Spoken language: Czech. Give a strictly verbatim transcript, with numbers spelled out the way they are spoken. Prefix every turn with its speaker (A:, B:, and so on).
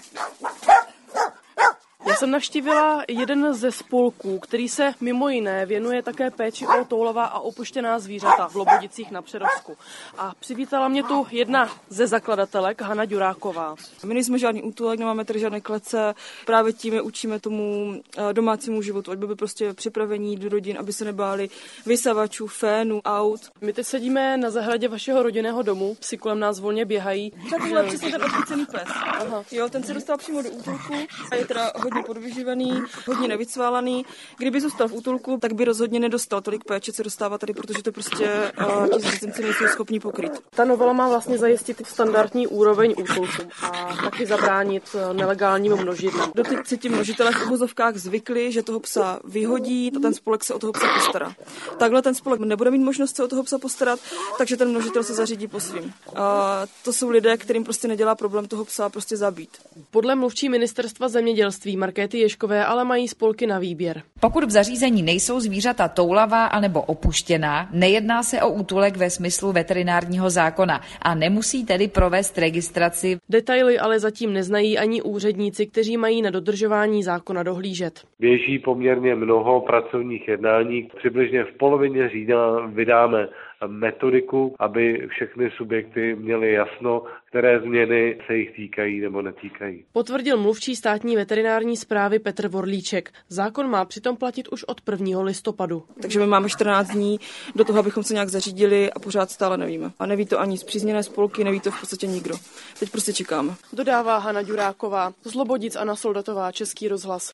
A: Já jsem navštívila jeden ze spolků, který se mimo jiné věnuje také péči o toulavá a opuštěná zvířata v Lobodicích na Přerovsku. A přivítala mě tu jedna ze zakladatelek, Hana Ďuráková.
B: My nejsme žádný útulek, nemáme tady žádné klece, právě tím je učíme tomu domácímu životu, ať by byli prostě připravení do rodin, aby se nebáli vysavačů, fénů, aut.
A: My teď sedíme na zahradě vašeho rodinného domu, psi kolem nás volně běhají.
B: Takovýhle přesně ten odchycený pes. Aha. Jo, ten se dostal přímo do útulku a je teda hodně podvyživený, hodně nevycválaný. Kdyby zůstal v útulku, tak by rozhodně nedostal tolik péče, co dostává tady, protože to prostě uh, ti zřízenci nejsou schopni pokryt.
A: Ta novela má vlastně zajistit standardní úroveň útulkům a taky zabránit nelegálním množidlám.
B: Doteď se ti množitelé v uvozovkách zvykli, že toho psa vyhodí a ten spolek se o toho psa postará. Takhle ten spolek nebude mít možnost se o toho psa postarat, takže ten množitel se zařídí po svým. A to jsou lidé, kterým prostě nedělá problém toho psa prostě zabít.
A: Podle mluvčí ministerstva zemědělství Markéty Ježkové ale mají spolky na výběr.
C: Pokud v zařízení nejsou zvířata toulavá anebo opuštěná, nejedná se o útulek ve smyslu veterinárního zákona a nemusí tedy provést registraci.
A: Detaily ale zatím neznají ani úředníci, kteří mají na dodržování zákona dohlížet.
D: Běží poměrně mnoho pracovních jednání. Přibližně v polovině října vydáme metodiku, aby všechny subjekty měly jasno, které změny se jich týkají nebo netýkají.
A: Potvrdil mluvčí státní veterinární správy Petr Vorlíček. Zákon má přitom platit už od prvního listopadu.
B: Takže my máme čtrnáct dní do toho, abychom se nějak zařídili a pořád stále nevíme. A neví to ani spřízněné spolky, neví to v podstatě nikdo. Teď prostě čekáme.
A: Dodává Hana Ďuráková z Lobodic, Anna Soldatová, Český rozhlas.